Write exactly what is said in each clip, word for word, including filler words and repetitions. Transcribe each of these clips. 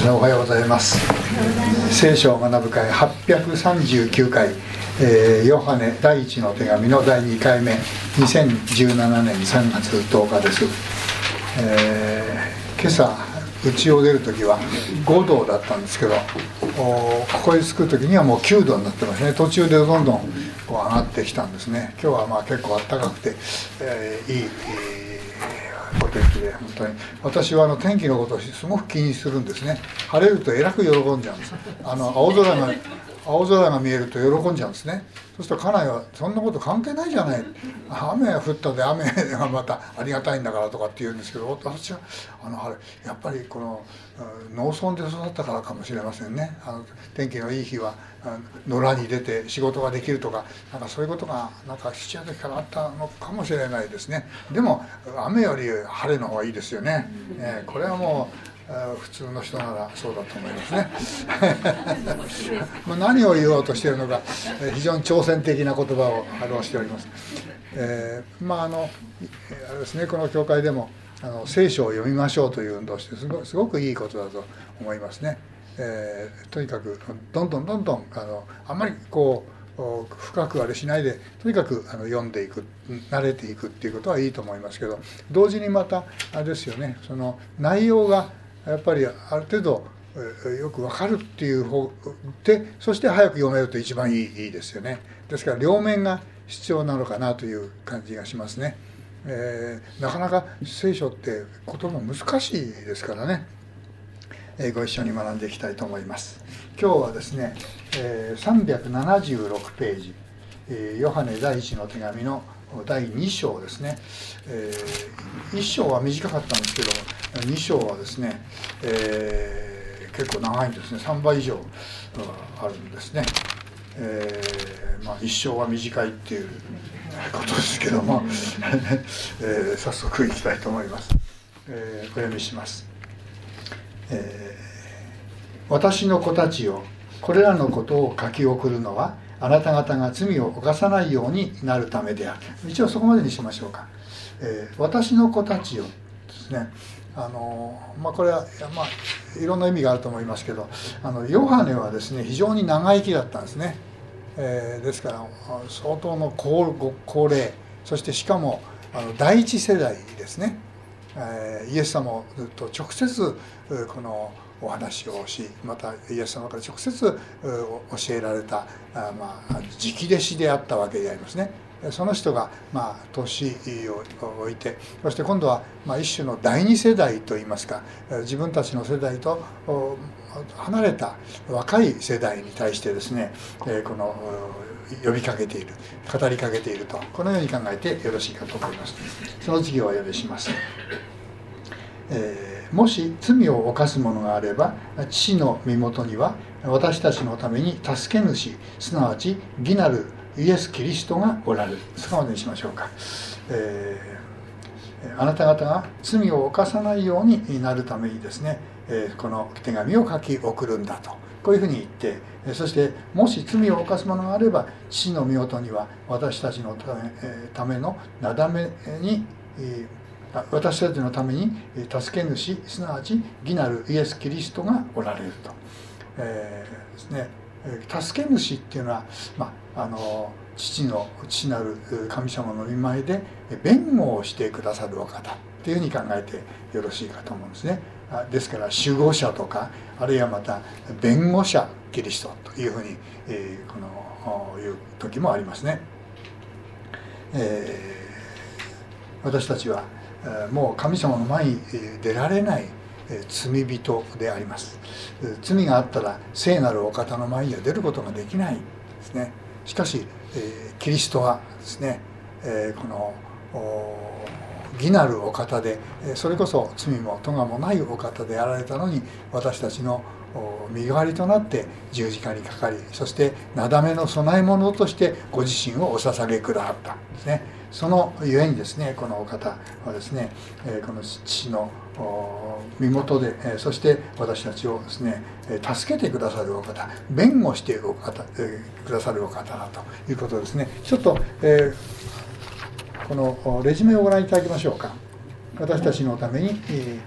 さんおはようございます。聖書を学ぶ会はっぴゃくさんじゅうきゅうかい、えー、ヨハネ第一の手紙のだいにかいめ、にせんじゅうななねんさんがつとおかです。えー、今朝家を出るときはごどだったんですけど、ここに着くときにはもうきゅうどになってますね。途中でどんどんこう上がってきたんですね。今日はまあ結構暖かくて、えー、いい、いいお天気で、本当に私はあの天気のことをすごく気にするんですね。晴れるとえらく喜んじゃうんです。あの青空が青空が見えると喜んじゃうんですね。そうすると家内はそんなこと関係ないじゃない、雨が降ったで雨がまたありがたいんだからとかって言うんですけど、私はあのあれやっぱりこの農村で育ったからかもしれませんね。あの天気のいい日は野良に出て仕事ができるとか、なんかそういうことがなんか父親の時からあったのかもしれないですね。でも雨より晴れの方がいいですよね。えー、これはもう普通の人ならそうだと思いますね。何を言おうとしているのか、非常に挑戦的な言葉を表しております。えー、まああのあれですね、この教会でもあの聖書を読みましょうという運動をしてすご、すごくいいことだと思いますね。えー、とにかくどんどんどんどんあのあんまりこう深くあれしないで、とにかくあの読んでいく、慣れていくっていうことはいいと思いますけど、同時にまたあれですよね、その内容がやっぱりある程度よく分かるっていう方で、そして早く読めると一番いい、いいですよね。ですから両面が必要なのかなという感じがしますね。えー、なかなか聖書って言葉難しいですからね、えー、ご一緒に学んでいきたいと思います。今日はですね、えー、さんびゃくななじゅうろくページ、えー、ヨハネ第一の手紙のだいに章ですね。えー、いっ章は短かったんですけど、に章はですね、えー、結構長いんですね。さんばい以上あるんですね。えー、まあいっ章は短いっていうことですけども、えー、早速いきたいと思います。えー、お読みします。えー、私の子たちよ、これらのことを書き送るのはあなた方が罪を犯さないようになるためである。一応そこまでにしましょうか。えー、私の子たちよですね。あのまあ、これは、まあ、いろんな意味があると思いますけど、あのヨハネはですね非常に長生きだったんですね。えー、ですから相当の 高, 高齢、そしてしかもあの第一世代ですね。えー、イエス様と直接このお話をし、またイエス様から直接教えられた、あ、まあ、直弟子であったわけでありますね。その人が、まあ、年を置いて、そして今度は、まあ、一種の第二世代といいますか、自分たちの世代と離れた若い世代に対してですね、この呼びかけている、語りかけていると、このように考えてよろしいかと思います。その次をお読みします。えー、もし罪を犯す者があれば、父の身元には私たちのために助け主、すなわち義なるイエス・キリストがおられる。そこまでにしましょうか。えー、あなた方が罪を犯さないようになるためにですね、えー、この手紙を書き送るんだと、こういうふうに言って、そしてもし罪を犯す者があれば父の身元には私たちのため、えー、ためのなだめに、えー私たちのために助け主、すなわち義なるイエス・キリストがおられると、えーですね、助け主っていうのは、まあ、あの父の父なる神様の御前で弁護をしてくださるお方っていうふうに考えてよろしいかと思うんですね。ですから守護者とか、あるいはまた弁護者キリストというふうに、えー、このいう時もありますね。えー、私たちはもう神様の前に出られない罪人であります。罪があったら聖なるお方の前には出ることができないですね。しかしキリストはですね、この義なるお方で、それこそ罪も咎もないお方であられたのに、私たちの身代わりとなって十字架にかかり、そしてなだめの供え物としてご自身をお捧げくださったんですね。そのゆえにですね、このお方はですね、この父の身元で、そして私たちをですね助けてくださるお方、弁護してお方くださるお方だということですね。ちょっと、えー、このレジュメをご覧いただきましょうか。私たちのために、え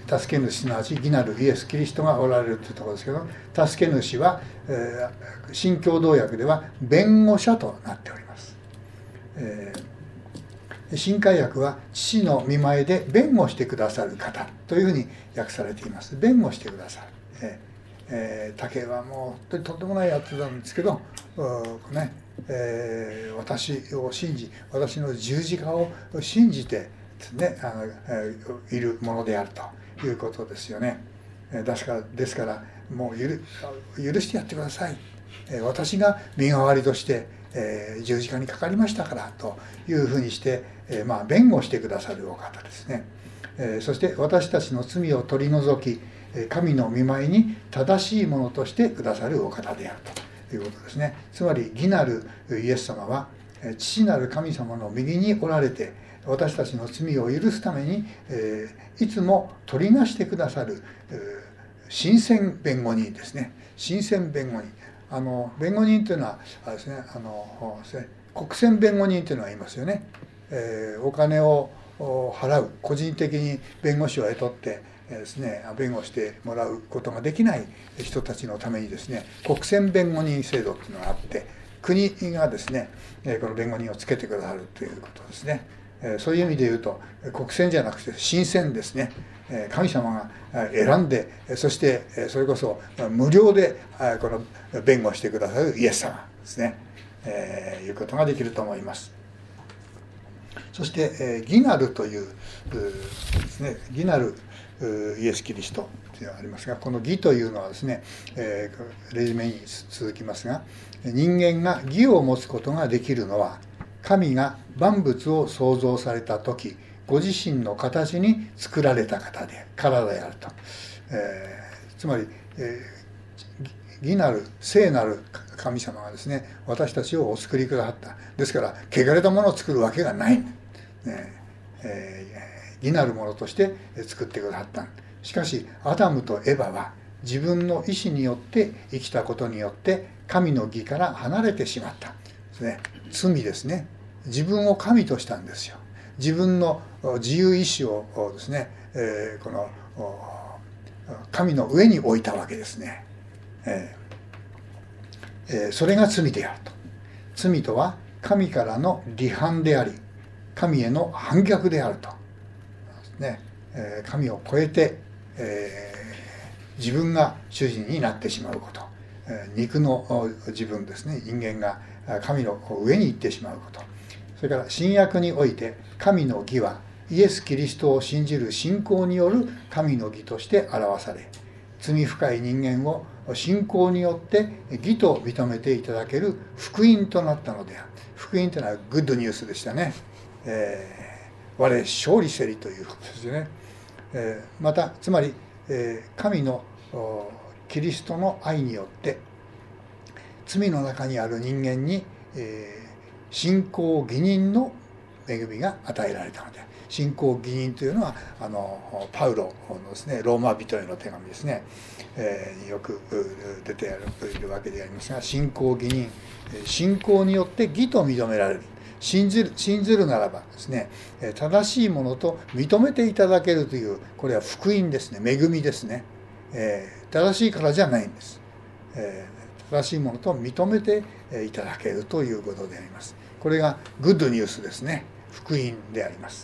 助け主すなわち義なるイエス・キリストがおられるというところですけど、助け主は、えー、新共同訳では弁護者となっております。えー、新海訳は父の御前で弁護してくださる方というふうに訳されています。弁護してくださる、えーえー、竹はもうとんでもないやつなんですけど、ねえー、私を信じ、私の十字架を信じてですね、あの、えー、いるものであるということですよね。ですから、ですからもう許、許してやってください。私が身代わりとして、えー、十字架にかかりましたからというふうにして、えーまあ、弁護してくださるお方ですね。えー、そして私たちの罪を取り除き、神の御前に正しいものとしてくださるお方であるということですね。つまり義なるイエス様は父なる神様の右におられて、私たちの罪を許すために、えー、いつも取りなしてくださる、えー、神仙弁護人ですね。神仙弁護人、あの弁護人というのはあれですね、あの国選弁護人というのがいますよね。えー、お金を払う、個人的に弁護士を雇ってですね、弁護してもらうことができない人たちのためにですね、国選弁護人制度っていうのがあって、国がですねこの弁護人をつけてくださるということですね。そういう意味で言うと国選じゃなくて神選ですね。神様が選んで、そしてそれこそ無料でこの弁護してくださるイエス様ですね、えー、いうことができると思います。そして義なるというですね、義なるイエス・キリストというのがありますが、この義というのはですね、えー、例目に続きますが、人間が義を持つことができるのは、神が万物を創造された時、ご自身の形に作られた方でからであると、えー、つまり、えー、義なる聖なる神様がですね、私たちをお作りくださった。ですから汚れたものを作るわけがない、ねえー義なるものとして作ってくださった。しかしアダムとエバは自分の意思によって生きたことによって神の義から離れてしまったですね。罪ですね。自分を神としたんですよ。自分の自由意志をですね、えー、この神の上に置いたわけですね。えーえー、それが罪であると。罪とは神からの離反であり、神への反逆であると。ね、神を超えて、えー、自分が主人になってしまうこと、肉の自分ですね、人間が神の上に行ってしまうこと、それから新約において神の義はイエス・キリストを信じる信仰による神の義として表され、罪深い人間を信仰によって義と認めていただける福音となったのである。福音というのはグッドニュースでしたね。えー我勝利せりということですよね。えー、またつまり、えー、神のキリストの愛によって罪の中にある人間に、えー、信仰義人の恵みが与えられたので、信仰義人というのはあのパウロのですね、ローマ人への手紙ですね、えー、よく出ているわけでありますが、信仰義人、信仰によって義と認められる。信ずる、信ずるならばですね、正しいものと認めていただけるという、これは福音ですね、恵みですね。えー、正しいからじゃないんです。えー、正しいものと認めていただけるということであります。これがグッドニュースですね。福音であります。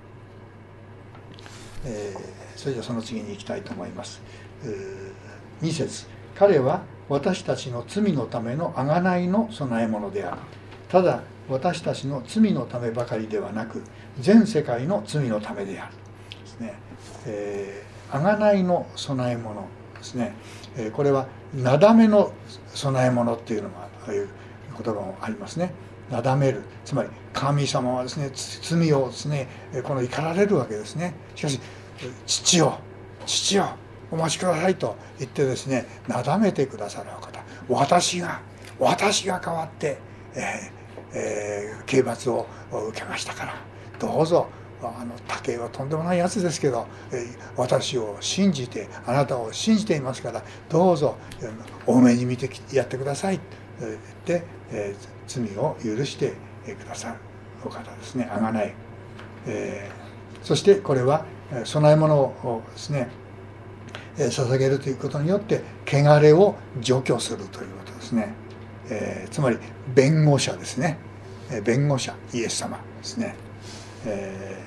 えー、それではその次に行きたいと思います。に節、彼は私たちの罪のための贖いの供え物である。ただ私たちの罪のためばかりではなく、全世界の罪のためであるですね。えー、贖いの供え物ですね。えー、これはなだめの供え物っていうのがああいう言葉もありますね。なだめる、つまり神様はですね、罪をですね、この怒られるわけですね。しかし父よ父よお待ちくださいと言ってですね、なだめてくださるお方。私が私が代わって、えーえー、刑罰を受けましたから、どうぞ、あの武井はとんでもないやつですけど、えー、私を信じて、あなたを信じていますから、どうぞ多めに見てやってくださいって言って、えー、罪を許してくださるお方ですね。贖い、えー、 そしてこれは供え物をですね捧げるということによって汚れを除去するということですね、えー、つまり弁護者ですね、弁護者イエス様ですね、え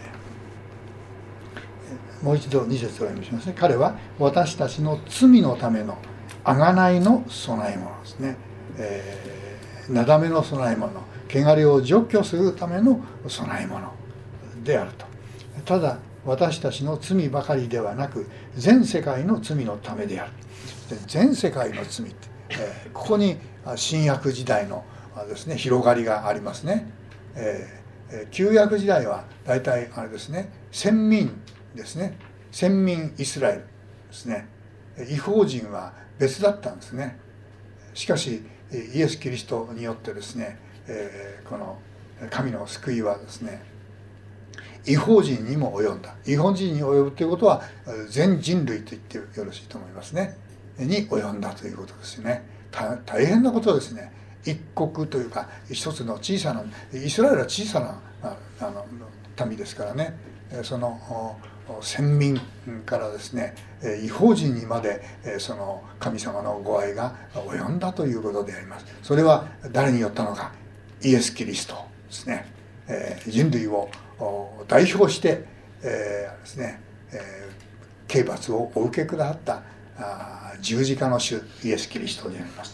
ー、もう一度に節をお読みしますね。彼は私たちの罪のための贖いの供え物ですね、えー、なだめの供え物、汚れを除去するための供え物であると。ただ私たちの罪ばかりではなく全世界の罪のためである。全世界の罪って、えー、ここに新約時代のですね広がりがありますね、えー、旧約時代は大体あれですね先民ですね、先民イスラエルですね、異邦人は別だったんですね。しかしイエス・キリストによってですね、えー、この神の救いはですね異邦人にも及んだ。異邦人に及ぶということは全人類と言ってよろしいと思いますねに及んだということですよね。大変なことですね。一国というか一つの小さな、イスラエルは小さなあの民ですからね、その先民からですね異邦人にまでその神様のご愛が及んだということであります。それは誰によったのか、イエス・キリストですね。人類を代表して、えーですねえー、刑罰をお受けくださったあ十字架の主イエス・キリストであります。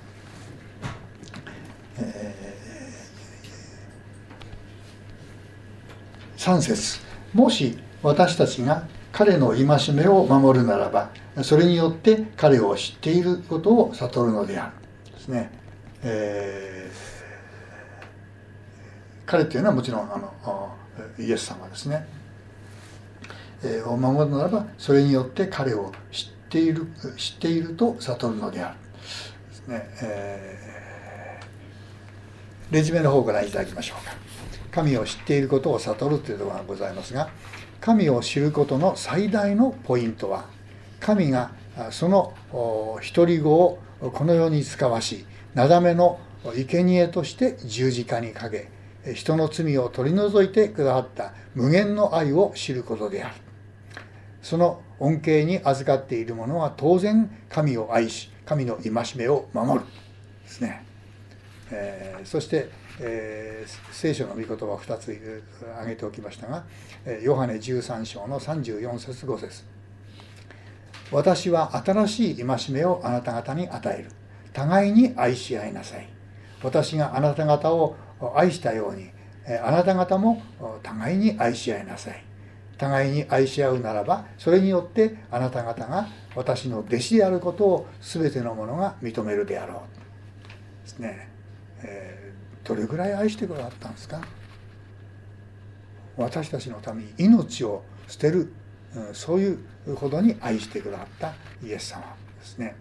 えー、さん節、もし私たちが彼の戒めを守るならばそれによって彼を知っていることを悟るのであるですね。えー、彼というのはもちろんあのイエス様ですね、えー、を守るならばそれによって彼を知っている知っていると悟るのであるですね。えー、レジュメの方からいただきましょうか。神を知っていることを悟るというところがございますが、神を知ることの最大のポイントは神がその独り子をこの世に使わしなだめの生贄として十字架にかけ人の罪を取り除いてくださった無限の愛を知ることである。その恩恵に預かっている者は当然神を愛し神の戒めを守るですね。えー、そして、えー、聖書の御言葉をふたつ挙げておきましたが、ヨハネじゅうさん章のさんじゅうよん節ご節、私は新しい戒めをあなた方に与える。互いに愛し合いなさい。私があなた方を愛したようにあなた方も互いに愛し合いなさい。互いに愛し合うならばそれによってあなた方が私の弟子であることを全ての者が認めるであろうですね。えー、どれぐらい愛してくださったんですか。私たちのために命を捨てる、うん、そういうほどに愛してくださったイエス様ですね。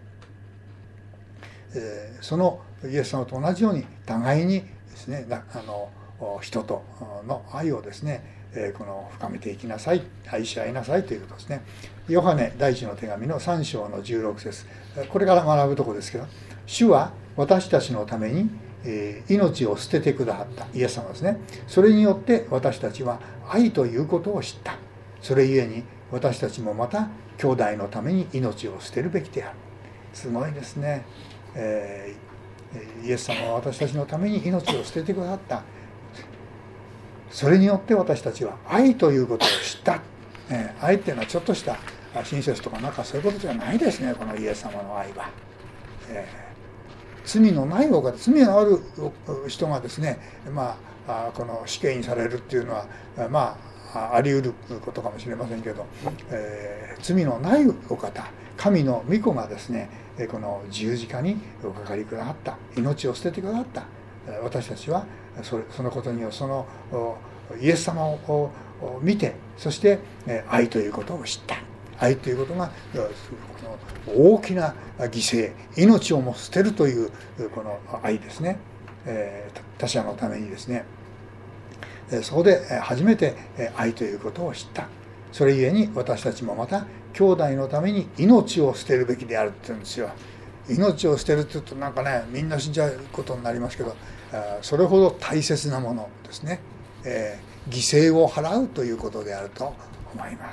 えー、そのイエス様と同じように互いにですね、あの人との愛をですね、えー、この深めていきなさい、愛し合いなさいということですね。ヨハネ第一の手紙のさん章のじゅうろく節、これから学ぶところですけど、主は私たちのために、えー、命を捨ててくださったイエス様ですね。それによって私たちは愛ということを知った。それゆえに私たちもまた兄弟のために命を捨てるべきである。すごいですね。えーイエス様は私たちのために命を捨ててくださった。それによって私たちは愛ということを知った、えー、愛っていうのはちょっとした親切とかなんかそういうことじゃないですね。このイエス様の愛は、えー、罪のない方が罪のある人がですね、まあこの死刑にされるっていうのはまああり得ることかもしれませんけど、えー、罪のないお方、神の御子がですねこの十字架におかかりくださった、命を捨ててくださった。私たちはそれそのことによってそのイエス様を見て、そして愛ということを知った。愛ということが大きな犠牲、命をも捨てるというこの愛ですね。他者のためにですね、そこで初めて愛ということを知った。それゆえに私たちもまた兄弟のために命を捨てるべきであるって言うんですよ。命を捨てるって言うとなんかね、みんな死んじゃうことになりますけど、それほど大切なものですね。え犠牲を払うということであると思います。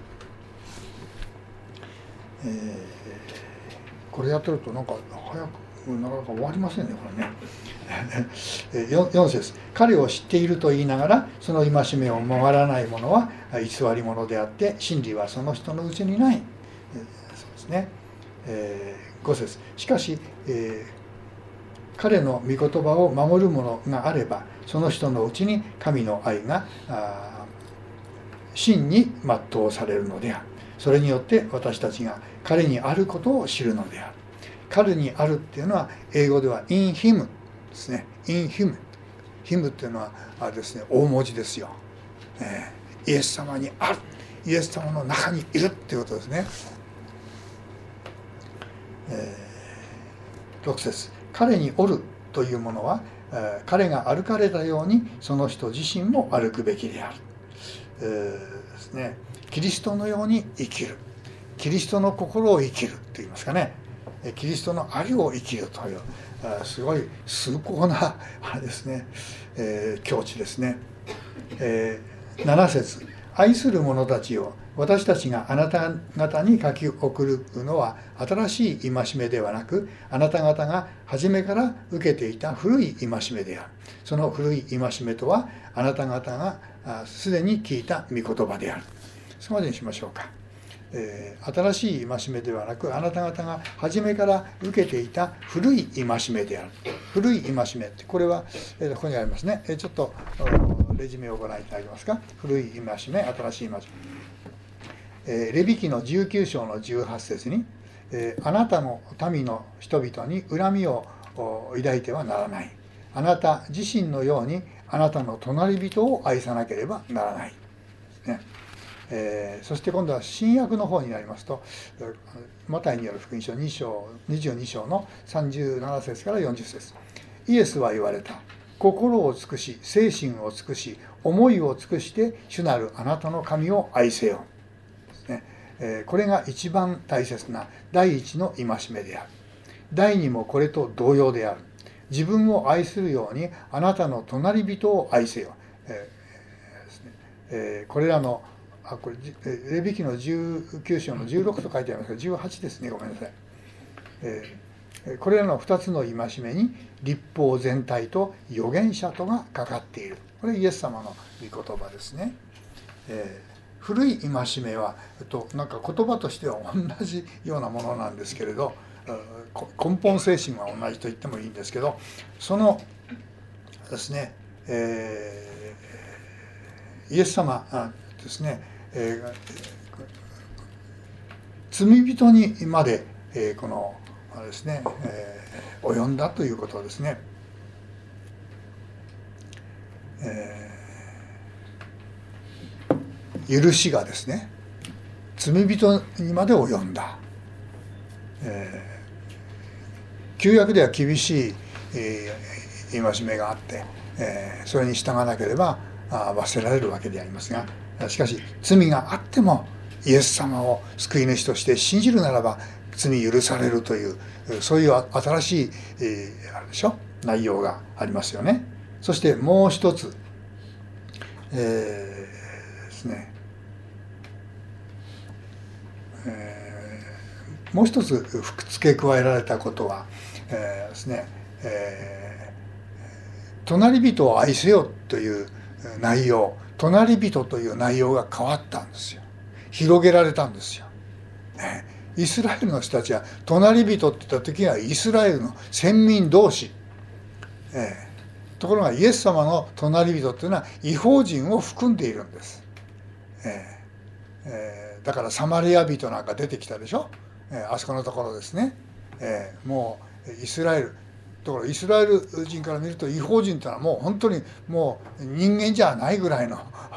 えー、これやってるとなんか早くなかなか終わりませんねこれね。よん節、彼を知っていると言いながらその戒めを守らない者は偽り者であって真理はその人のうちにない。そうですね。えー、ご節、しかし、えー、彼の御言葉を守る者があればその人のうちに神の愛が真に全うされるのである。それによって私たちが彼にあることを知るのである。彼にあるっていうのは英語では in him ですね。in him him っていうのはあれですね、大文字ですよ、えー、イエス様にある、イエス様の中にいるっていうことですね。えー、ろく節、彼におるというものは、えー、彼が歩かれたようにその人自身も歩くべきである、えー、ですね。キリストのように生きる、キリストの心を生きると言いますかね、キリストの愛を生きるというすごい崇高なあれですね、えー、境地ですね。えー、なな節、愛する者たちを私たちがあなた方に書き送るのは新しい戒めではなくあなた方が初めから受けていた古い戒めである。その古い戒めとはあなた方がすでに聞いた御言葉である。そこまでにしましょうか。えー、新しい戒めではなくあなた方が初めから受けていた古い戒めである。古い戒めってこれは、えー、ここにありますね。えー、ちょっとレジュメをご覧いただけますか。古い戒め、新しい戒め、えー、レビ記のじゅうきゅう章のじゅうはち節に、えー、あなたの民の人々に恨みを抱いてはならない。あなた自身のようにあなたの隣人を愛さなければならない、ね。えー、そして今度は新約の方になりますとマタイによる福音書に章にじゅうに章のさんじゅうなな節からよんじゅう節、イエスは言われた。心を尽くし精神を尽くし思いを尽くして主なるあなたの神を愛せよ、ね。えー、これが一番大切な第一の戒めである。第二もこれと同様である。自分を愛するようにあなたの隣人を愛せよ。えーですねえー、これらのあこれレビ記のじゅうきゅう章のじゅうろくと書いてありますがじゅうはちですね、ごめんなさい。えー、これらのふたつの戒めに律法全体と預言者とがかかっている。これイエス様の御言葉ですね。えー、古い戒めは、えっと、なんか言葉としては同じようなものなんですけれど根本精神は同じと言ってもいいんですけど、そのですね、えー、イエス様ですね、えー、罪人にまで、えー、このあれですね、えー、及んだということですね。えー、許しがですね罪人にまで及んだ。えー、旧約では厳しい、えー、戒めがあって、えー、それに従わなければ罰せられるわけでありますが、しかし罪があってもイエス様を救い主として信じるならば罪許されるというそういう新しい、えー、あれでしょ内容がありますよね。そしてもう一つ、えー、ですね、えー、もう一つ付け加えられたことは、えー、ですね、えー、隣人を愛せよという内容、隣人という内容が変わったんですよ。広げられたんですよ。イスラエルの人たちは隣人って言った時にはイスラエルの先民同士、えー、ところがイエス様の隣人っていうのは異邦人を含んでいるんです。えーえー、だからサマリア人なんか出てきたでしょ、えー、あそこのところですね、えー、もうイスラエルだからイスラエル人から見ると異邦人というのはもう本当にもう人間じゃないぐらいの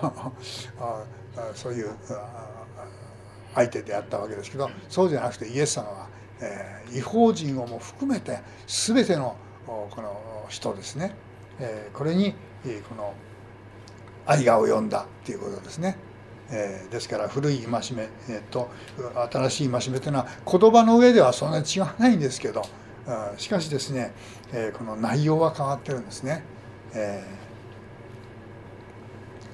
そういう相手であったわけですけど、そうじゃなくてイエス様は、えー、異邦人をも含めて全てのこの人ですね、えー、これにこの愛が及んだっていうことですね。えー、ですから古い戒めと新しい戒めというのは言葉の上ではそんなに違わないんですけど、しかしですね、えー、この内容は変わってるんですね。え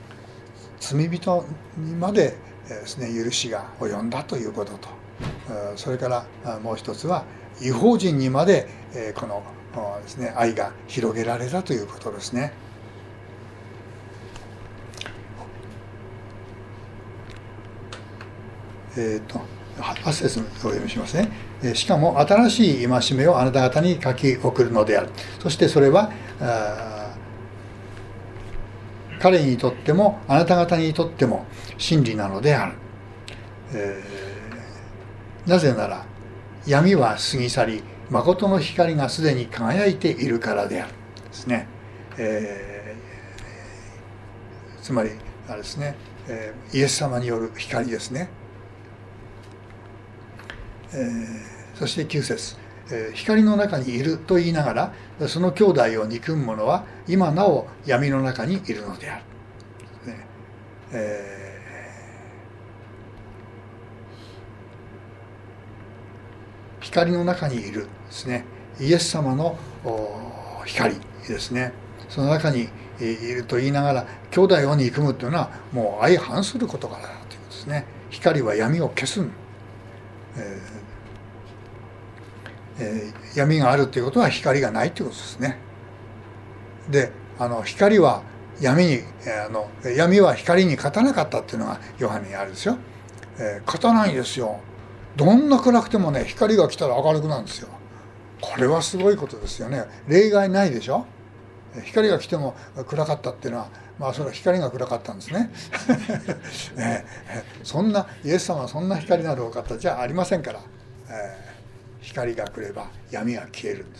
罪人にまでですね許しが及んだということと、それからもう一つは異邦人にまでこのですね愛が広げられたということですね。えっとはち節をお読みしますね。しかも新しい戒めをあなた方に書き送るのである。そしてそれは彼にとってもあなた方にとっても真理なのである。えー、なぜなら闇は過ぎ去り誠の光がすでに輝いているからであるですね。えー、つまりあれですね、えー、イエス様による光ですね。えー、そしてきゅう節、えー、光の中にいると言いながらその兄弟を憎む者は今なお闇の中にいるのである、ねえー、光の中にいるですね。イエス様の光ですね。その中にいると言いながら兄弟を憎むというのはもう相反する事柄だということですね。光は闇を消す、えーえー、闇があるということは光がないということですね。で、あの光は闇にあの闇は光に勝たなかったっていうのがヨハネにあるんですよ。えー、勝たないんですよ。どんな暗くてもね、光が来たら明るくなるんですよ。これはすごいことですよね。例外ないでしょ。光が来ても暗かったっていうのは、まあそれは光が暗かったんですね。ね、そんなイエス様はそんな光なるお方じゃありませんから、えー光が来れば闇が消えるんです。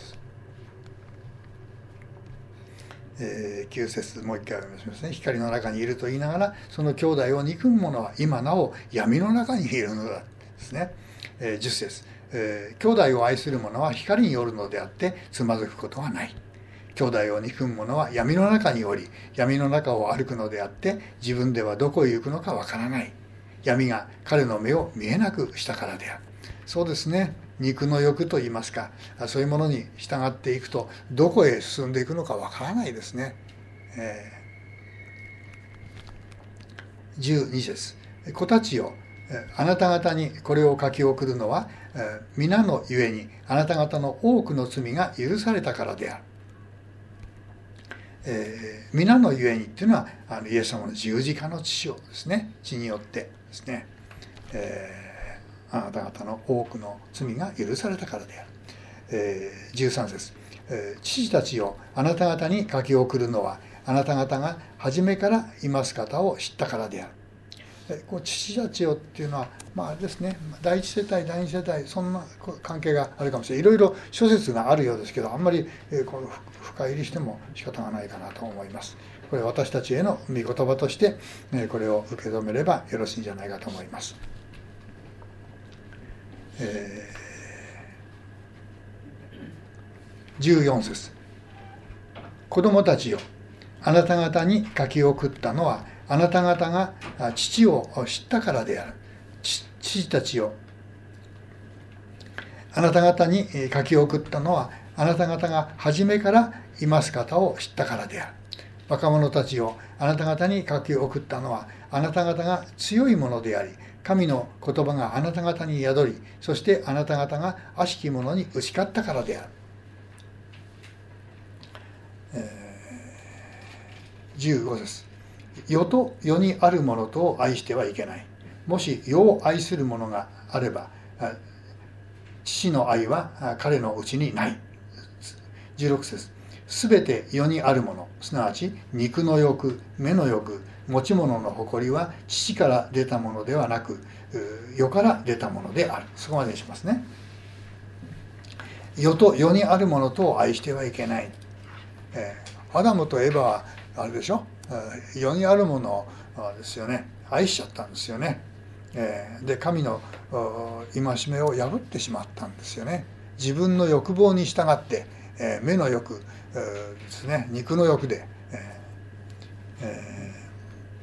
えー、きゅう節もう一回お願いしますね。光の中にいると言いながらその兄弟を憎む者は今なお闇の中にいるのだですね。えー、じゅっ節、えー、兄弟を愛する者は光によるのであってつまずくことはない。兄弟を憎む者は闇の中におり闇の中を歩くのであって自分ではどこへ行くのかわからない。闇が彼の目を見えなくしたからである。そうですね。肉の欲といいますか、そういうものに従っていくとどこへ進んでいくのかわからないですね。えー、じゅうに節、子たちよ、あなた方にこれを書き送るのは皆のゆえにあなた方の多くの罪が許されたからである。えー、皆のゆえにっていうのはあのイエス様の十字架の血をですね、血によってですね、えーあなた方の多くの罪が許されたからである。えー、じゅうさん節、えー、父たちをあなた方に書き送るのはあなた方が初めからいます方を知ったからである。えー、こう父たちよっていうのはまああれですね、第一世帯第二世帯そんな関係があるかもしれない。いろいろ諸説があるようですけどあんまり、えー、こう深入りしても仕方がないかなと思います。これ私たちへの御言葉として、えー、これを受け止めればよろしいんじゃないかと思います。えー、じゅうよん節、子供たちよあなた方に書き送ったのはあなた方が父を知ったからである。父たちよあなた方に書き送ったのはあなた方が初めからいます方を知ったからである。若者たちよあなた方に書き送ったのはあなた方が強いものであり神の言葉があなた方に宿りそしてあなた方が悪しき者に打ち勝ったからである。えー、じゅうご節、世と世にあるものとを愛してはいけない。もし世を愛するものがあれば父の愛は彼のうちにない。じゅうろく節、すべて世にあるものすなわち肉の欲目の欲持ち物の誇りは父から出たものではなく世から出たものである。そこまでにしますね。世と世にあるものとを愛してはいけない。えー、アダムとエヴァはあれでしょ、世にあるものですよね、愛しちゃったんですよね。えー、で神の戒めを破ってしまったんですよね。自分の欲望に従って、えー、目の欲、えー、ですね、肉の欲で、えーえー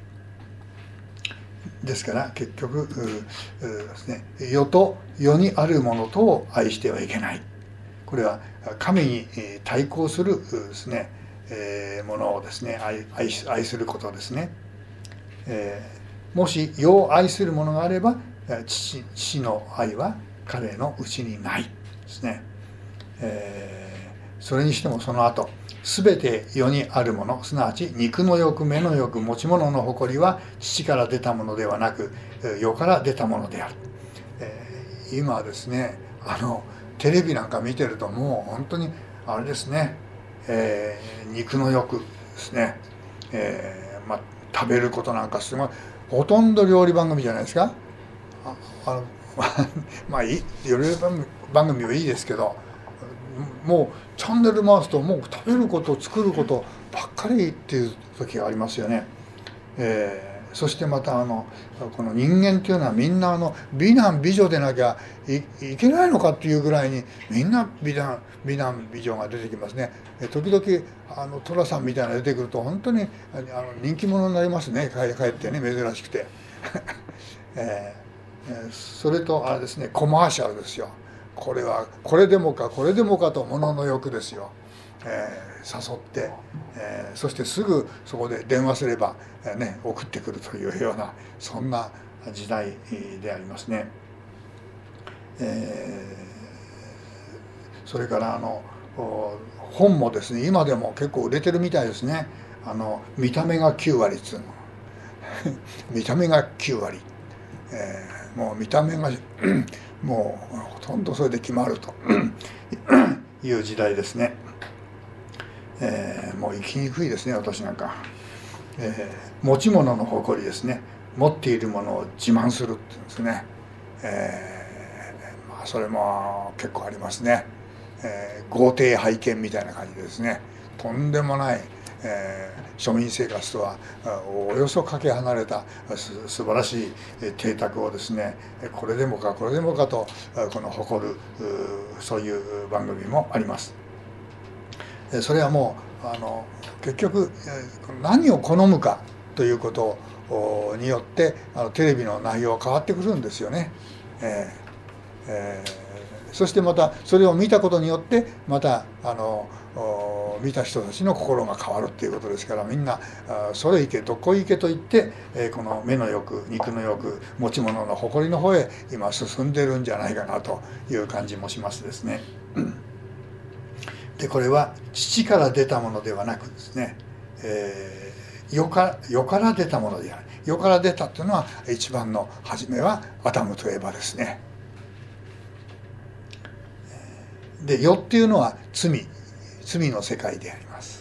ですから結局ですね、世と世にあるものとを愛してはいけない。これは神に対抗するですね、ものをですね 愛, 愛, 愛することですね。 えー、もし世を愛するものがあれば 父, 父の愛は彼のうちにないですね。えー、それにしてもその後、すべて世にあるもの、すなわち肉の欲、目の欲、持ち物の誇りは父から出たものではなく世から出たものである。えー、今はですね、あのテレビなんか見てるともう本当にあれですね、えー、肉の欲ですね、えーまあ、食べることなんかすごいほとんど料理番組じゃないですか。ああのまあいい料理番組はいいですけど、もうチャンネル回すともう食べること作ることばっかりっていう時がありますよね。えーそしてまたあのこの人間っていうのはみんなあの美男美女でなきゃ い, いけないのかっていうぐらいにみんな美男美男美女が出てきますね。時々あの寅さんみたいなの出てくると本当にあの人気者になりますね。かえってね、珍しくて、えー、それとあれですね、コマーシャルですよ。これはこれでもかこれでもかと物の欲ですよ。えー、誘って、えー、そしてすぐそこで電話すれば、えーね、送ってくるというようなそんな時代でありますね。えー、それからあの本もですね、今でも結構売れてるみたいですね。あの見た目がきゅうわりっつうの見た目がきゅうわり、えー、もう見た目がもうほとんどそれで決まるという時代ですね。えー、もう生きにくいですね、私なんか。えー、持ち物の誇りですね。持っているものを自慢するっていうんですね。えー、まあそれも結構ありますね。えー、豪邸拝見みたいな感じですね。とんでもない、えー、庶民生活とはおよそかけ離れたす素晴らしい邸宅をですね、これでもかこれでもかとこの誇るそういう番組もあります。それはもうあの結局何を好むかということによってあのテレビの内容は変わってくるんですよね。えーえー、そしてまたそれを見たことによってまたあの見た人たちの心が変わるっていうことですから、みんなそれいけどこいけと言ってこの目の欲、肉の欲、持ち物の誇りの方へ今進んでるんじゃないかなという感じもしますですね。でこれは父から出たものではなくですね、えー、世から、世から出たものである。世から出たというのは一番の初めはアダムとエバですね。で世っていうのは罪、罪の世界であります。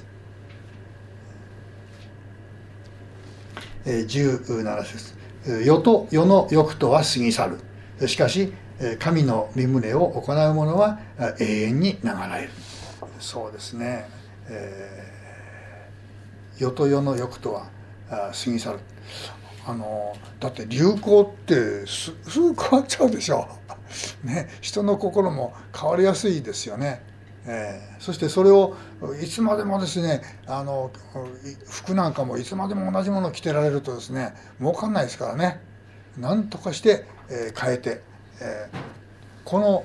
じゅうなな節、世と世の欲とは過ぎ去る。しかし神の御旨を行う者は永遠に流られる。そうですね、えー、世と世の欲とは過ぎ去る。あのだって流行ってすすぐ変わっちゃうでしょね、人の心も変わりやすいですよね。えー、そしてそれをいつまでもですね、あの服なんかもいつまでも同じものを着てられるとですね儲かんないですからね。なんとかして、えー、変えて、えー、この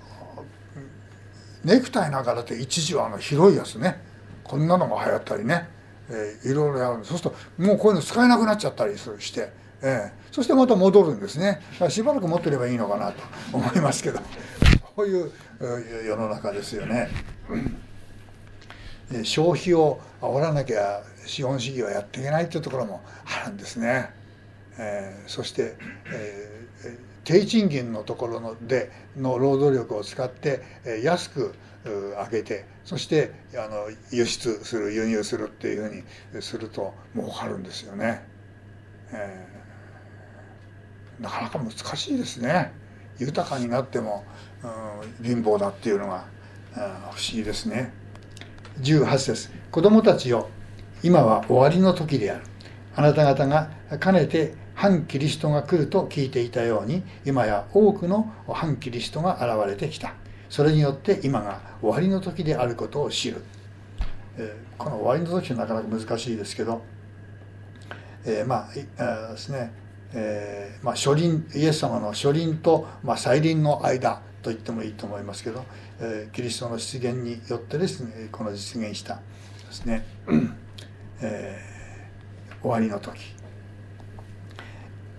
ネクタイなんかだって一時はあの広いやつね、こんなのが流行ったりね、えー、いろいろやる。そうするともうこういうの使えなくなっちゃったりして、えー、そしてまた戻るんですね。だからしばらく持ってればいいのかなと思いますけどこういう世の中ですよね。消費を煽らなきゃ資本主義はやっていけないというところもあるんですね。えー、そして、えー、低賃金のところのでの労働力を使って安く上げて、そしてあの輸出する輸入するっていうふうにすると儲かるんですよね。えー、なかなか難しいですね。豊かになっても、うん、貧乏だっていうのが、うん、不思議ですね。じゅうはち節、子供たちよ、今は終わりの時である。あなた方がかねて反キリストが来ると聞いていたように、今や多くの反キリストが現れてきた。それによって今が終わりの時であることを知る。えー、この終わりの時はなかなか難しいですけど、えー、まあですね、えーまあ、初臨イエス様の初臨と、まあ、再臨の間と言ってもいいと思いますけど、えー、キリストの出現によってですね、この実現したですね、えー、終わりの時、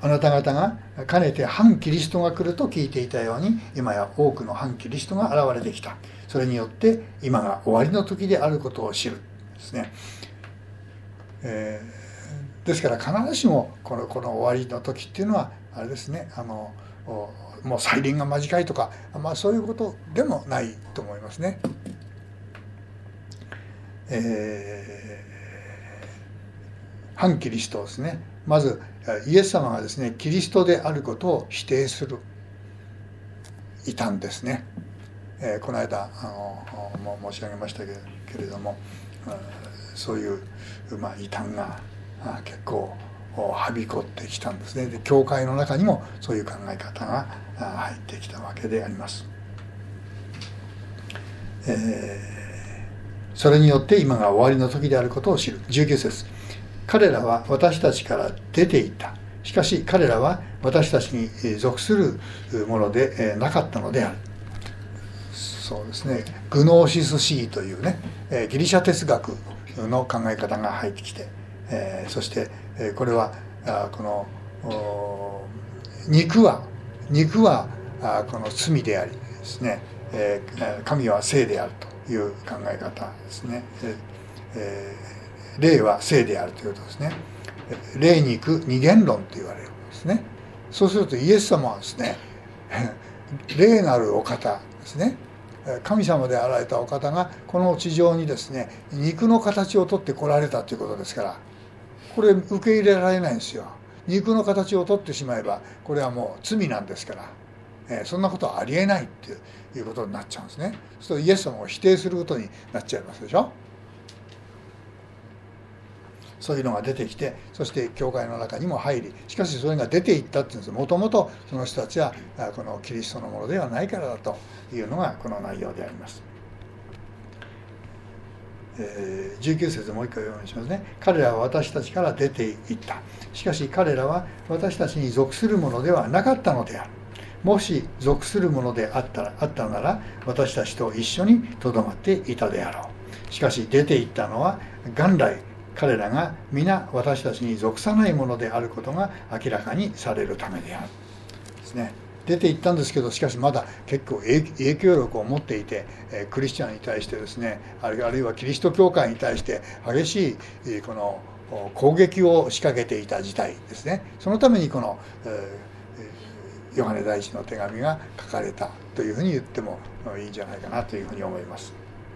あなた方がかねて反キリストが来ると聞いていたように、今や多くの反キリストが現れてきた。それによって今が終わりの時であることを知るですね。えー、ですから必ずしもこのこの終わりの時っていうのはあれですね、あのもう再臨が間近いとか、まあ、そういうことでもないと思いますね。えー、反キリストですね。まずイエス様がですねキリストであることを否定する異端ですね。えー、この間あのも申し上げましたけれども、そういう、まあ、異端が結構はびこってきたんですね。で教会の中にもそういう考え方が入ってきたわけであります。えー、それによって今が終わりの時であることを知る。じゅうきゅう節、彼らは私たちから出ていった。しかし彼らは私たちに属するものでなかったのである。そうですね、グノーシス主義というねギリシャ哲学の考え方が入ってきて、えー、そしてこれはこの肉は肉はこの罪でありですね、神は聖であるという考え方ですね。霊は聖であるということですね。霊肉二元論と言われるんですね。そうするとイエス様はですね霊なるお方ですね、神様であられたお方がこの地上にですね肉の形をとって来られたということですから、これ受け入れられないんですよ。肉の形をとってしまえばこれはもう罪なんですから、えー、そんなことはありえないっていうことになっちゃうんですね。そうするとイエス様を否定することになっちゃいますでしょ。そういうのが出てきて、そして教会の中にも入り、しかしそれが出ていったっていうんです。もともとその人たちはこのキリストのものではないからだというのがこの内容であります。えー、じゅうきゅう節もう一回お読みしますね。彼らは私たちから出ていった。しかし彼らは私たちに属するものではなかったのである。もし属するものであったら、あったなら私たちと一緒にとどまっていたであろう。しかし出ていったのは元来彼らが皆私たちに属さないものであることが明らかにされるためであるですね。出て行ったんですけど、しかしまだ結構影響力を持っていて、クリスチャンに対してですね、あるいはキリスト教会に対して激しいこの攻撃を仕掛けていた時代ですね。そのためにこのヨハネ第一の手紙が書かれたというふうに言ってもいいんじゃないかなというふうに思います。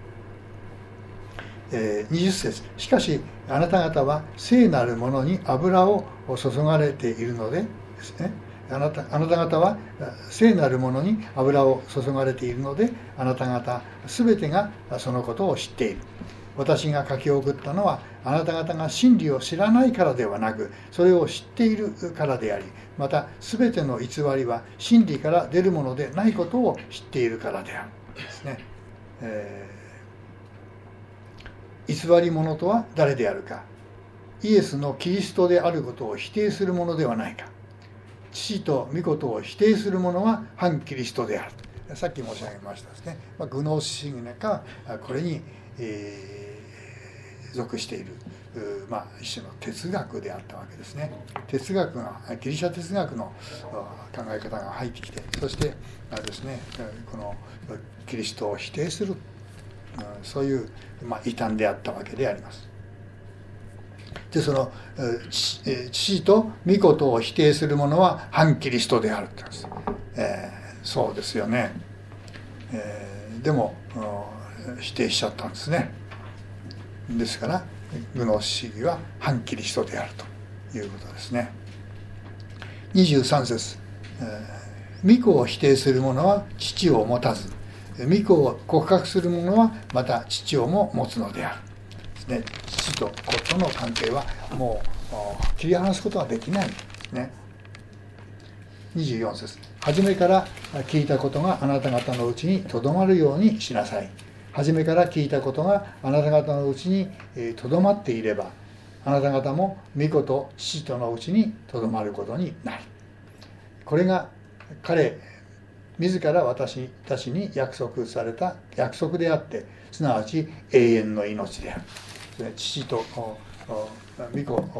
にじゅっ節、しかしあなた方は聖なるものに油を注がれているのでですね、あなた、あなた方は聖なるものに油を注がれているので、あなた方すべてがそのことを知っている。私が書き送ったのはあなた方が真理を知らないからではなく、それを知っているからであり、またすべての偽りは真理から出るものでないことを知っているからであるですね。えー偽り者とは誰であるか。イエスのキリストであることを否定するものではないか。父と御子を否定する者は反キリストである。さっき申し上げましたですね。まあ、グノーシス主義なんかこれに、えー、属している、まあ、一種の哲学であったわけですね。哲学がギリシャ哲学の考え方が入ってきて、そしてあれですね、このキリストを否定する、そういう、まあ、異端であったわけであります。でその父と御子を否定する者は反キリストであるって言うんです、えー、そうですよね、えー、でも否定しちゃったんですね。ですからグノーシス主義は反キリストであるということですね。にじゅうさん節、えー、御子を否定する者は父を持たず、御子を告白する者はまた父をも持つのであるですね。父と子との関係はもう切り離すことはできないですね。にじゅうよん節、初めから聞いたことがあなた方のうちにとどまるようにしなさい。初めから聞いたことがあなた方のうちにとどまっていれば、あなた方も御子と父とのうちにとどまることになる。これが彼自ら私たちに約束された約束であって、すなわち永遠の命である。父と御子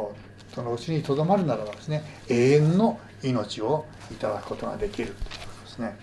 そのうちにとどまるならばですね、永遠の命をいただくことができるということですね。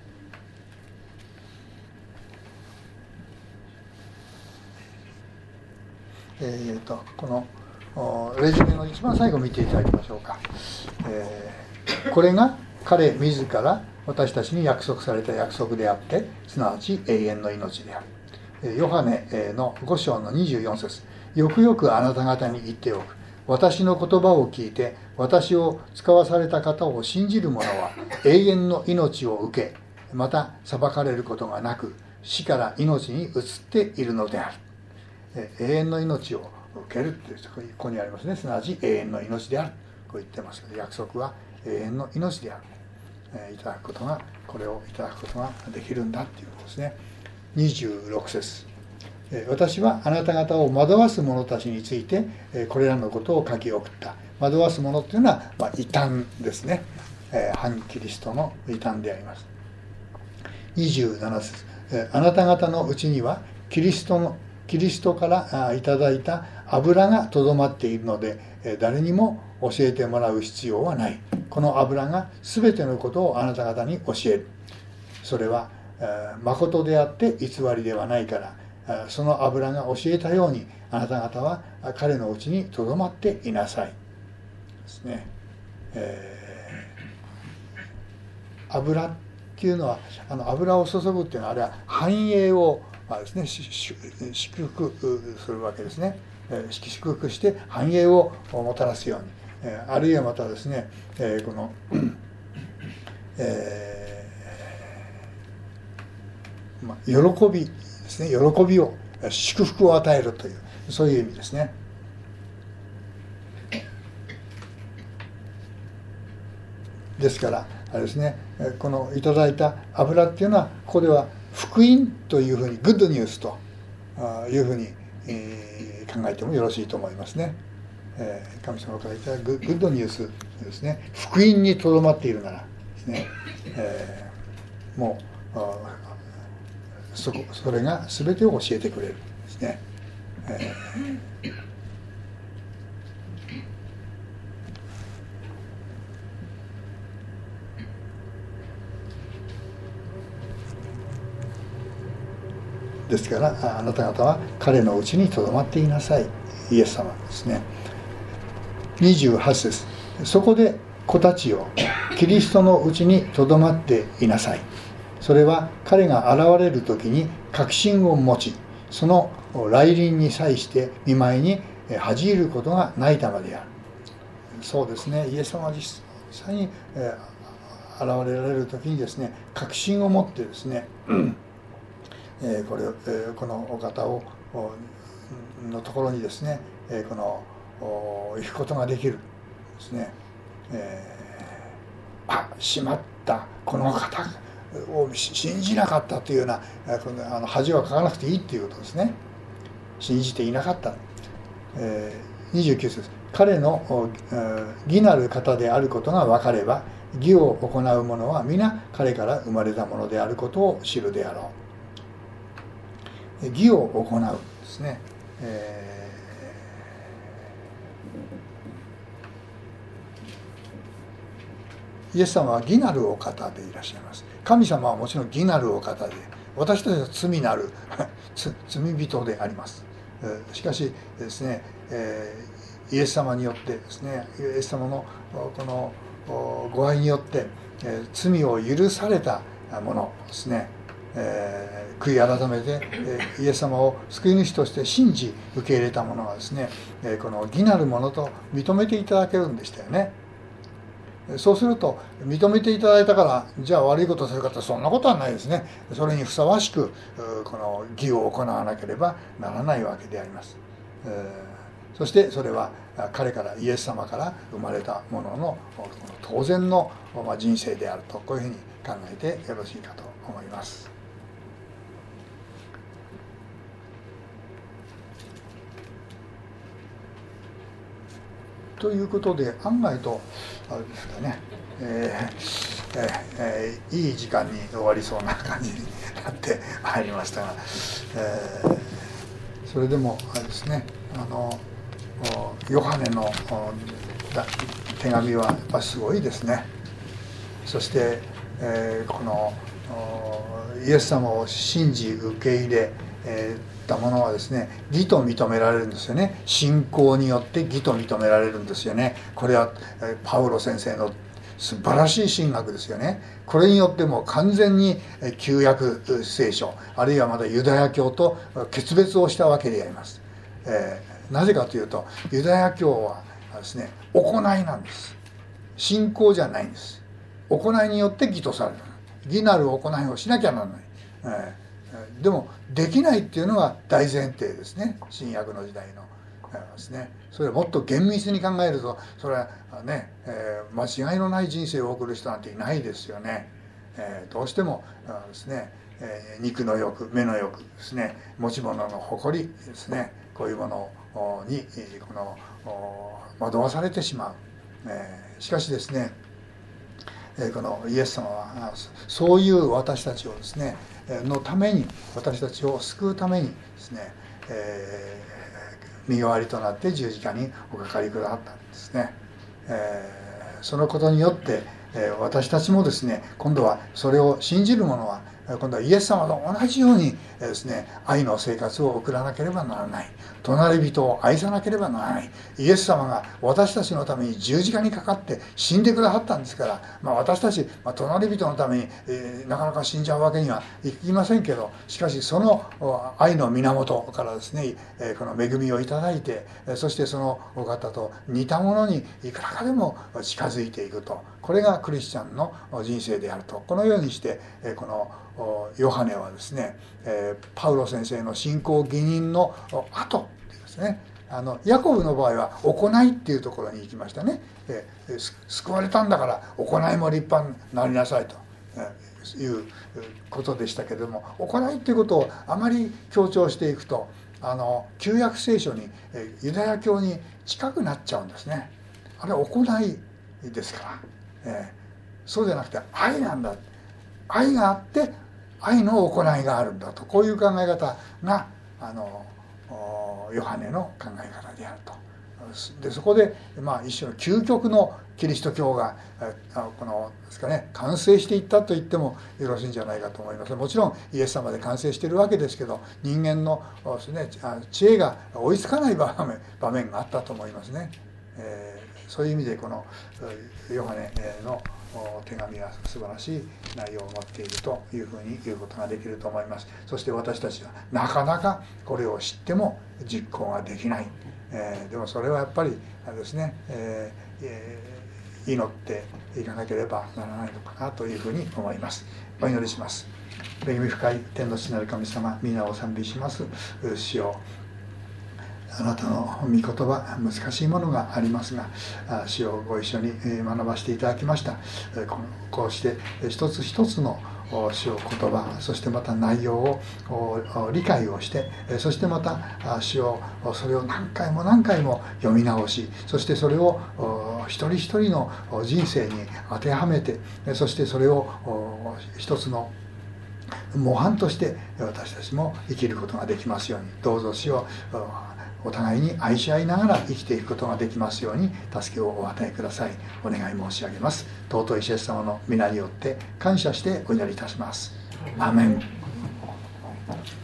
えー、とこのレジュメの一番最後を見ていただきましょうか。えー、これが彼自ら私たちに約束された約束であって、すなわち永遠の命である。ヨハネのご章のにじゅうよん節、よくよくあなた方に言っておく。私の言葉を聞いて私を使わされた方を信じる者は永遠の命を受け、また裁かれることがなく死から命に移っているのである。永遠の命を受けるというここにありますね。すなわち永遠の命である、こう言ってますけど、約束は永遠の命である、えー、いただくことがこれをいただくことができるんだということですね。にじゅうろく節、えー、私はあなた方を惑わす者たちについて、えー、これらのことを書き送った。惑わす者というのは、まあ、異端ですね、えー、反キリストの異端であります。にじゅうなな節、えー、あなた方のうちにはキリストのキリストからいただいた油がとどまっているので、誰にも教えてもらう必要はない。この油が全てのことをあなた方に教える。それは誠であって偽りではないから、その油が教えたようにあなた方は彼のうちにとどまっていなさいですね。えー、油っていうのは、あの油を注ぐっていうのは、あれは繁栄をまあですね、祝福するわけですね。祝福して繁栄をもたらすように、あるいはまたですね、この、えーまあ、喜びですね、喜びを祝福を与えるという、そういう意味ですね。ですからあれですね、このいただいた油っていうのは、ここでは福音というふうに、グッドニュースというふうに考えてもよろしいと思いますね。神様からいただくグッドニュースですね。福音にとどまっているならですね、えー、もうそこそれが全てを教えてくれるですね。えーですからあなた方は彼のうちにとどまっていなさい、イエス様ですね。にじゅうはち節、そこで子たちよ、キリストのうちにとどまっていなさい。それは彼が現れる時に確信を持ち、その来臨に際して見舞いに恥じることがないためである。そうですね、イエス様は実際に現れられる時にですね、確信を持ってですね、えー、これ、えー、このお方をのところにですね、えー、この行くことができるですね。えー、あ、しまった、この方を信じなかったというような、このあの恥はかかなくていいっていうことですね。信じていなかった。えー、にじゅうきゅう節、彼の義なる方であることが分かれば、義を行う者は皆彼から生まれたものであることを知るであろう。義を行うですね、えー、イエス様は義なるお方でいらっしゃいます。神様はもちろん義なるお方で、私たちは罪なる罪人であります。しかしですね、イエス様によってですね、イエス様のこのご愛によって罪を許されたものですね、えー、悔い改めて、えー、イエス様を救い主として信じ受け入れた者はですね、えー、この義なるものと認めていただけるんでしたよね。そうすると、認めていただいたからじゃあ悪いことするかってそんなことはないですね。それにふさわしくこの義を行わなければならないわけであります。えー、そしてそれは彼から、イエス様から生まれたものの当然の人生であると、こういうふうに考えてよろしいかと思います。ということで、案外とあれですかね、えーえー、いい時間に終わりそうな感じになってまいりましたが、えー、それでもあれですね、あのヨハネの手紙はやっぱりすごいですね。そして、えー、このイエス様を信じ受け入れたものはですね、義と認められるんですよね。信仰によって義と認められるんですよね。これはパウロ先生の素晴らしい神学ですよね。これによっても完全に旧約聖書、あるいはまたユダヤ教と決別をしたわけであります。えー、なぜかというと、ユダヤ教はですね、行いなんです。信仰じゃないんです。行いによって義とされる。義なる行いをしなきゃならない。えー、でもできないっていうのが大前提ですね。新約の時代の。ですね、それをもっと厳密に考えると、それはね、えー、間違いのない人生を送る人なんていないですよね。えー、どうしてもですね、えー、肉の欲、目の欲ですね、持ち物の誇りですね、こういうものにこの惑わされてしまう。えー、しかしですね、このイエス様はそういう私たちをですねのために、私たちを救うためにですね、えー身代わりとなって十字架におかかりくださったんですね。えー、そのことによって、えー、私たちもですね、今度はそれを信じる者は今度はイエス様と同じようにですね、愛の生活を送らなければならない。隣人を愛さなければならない。イエス様が私たちのために十字架にかかって死んでくださったんですから、まあ、私たち、まあ、隣人のために、えー、なかなか死んじゃうわけにはいきませんけど、しかしその愛の源からですね、えー、この恵みをいただいて、そしてそのお方と似たものにいくらかでも近づいていくと、これがクリスチャンの人生であると。このようにして、このヨハネはですね、パウロ先生の信仰義人の後ですね、あのヤコブの場合は行いっていうところに行きましたね。救われたんだから行いも立派になりなさいということでしたけれども、行いっていうことをあまり強調していくと、あの旧約聖書にユダヤ教に近くなっちゃうんですね。あれは行いですから、えー、そうじゃなくて愛なんだ。愛があって愛の行いがあるんだと、こういう考え方があのヨハネの考え方であると。でそこで、まあ、一種の究極のキリスト教がこのですかね、完成していったと言ってもよろしいんじゃないかと思います。もちろんイエス様で完成しているわけですけど、人間のですね、知恵が追いつかない場面、場面があったと思いますね。えー、そういう意味でこのヨハネの手紙は素晴らしい内容を持っているというふうに言うことができると思います。そして私たちはなかなかこれを知っても実行ができない。えー、でもそれはやっぱりあれですね、えーえー、祈っていかなければならないのかなというふうに思います。お祈りします。恵み深い天の父なる神様、皆を賛美します。主よ、あなたの御言葉、難しいものがありますが、主をご一緒に学ばせていただきました。こうして一つ一つの主を言葉、そしてまた内容を理解をして、そしてまた主をそれを何回も何回も読み直し、そしてそれを一人一人の人生に当てはめて、そしてそれを一つの模範として私たちも生きることができますように、どうぞ主をお互いに愛し合いながら生きていくことができますように助けをお与えください。お願い申し上げます。尊いイエス様の皆によって感謝してお祈りいたします。アーメン。